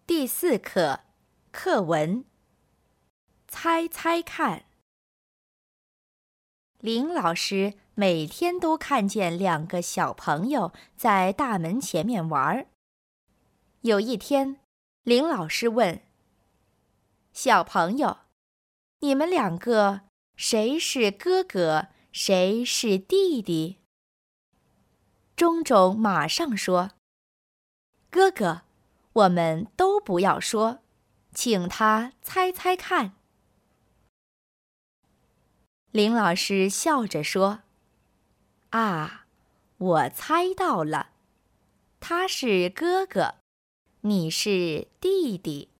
第4课课文，猜猜看。林老师每天都看见2个小朋友在大门前面玩。有一天，林老师问：“小朋友，你们2个谁是哥哥，谁是弟弟？”钟钟马上说：“哥哥，我们都不要说，请他猜猜看。”林老师笑着说：“啊，我猜到了，他是哥哥，你是弟弟。”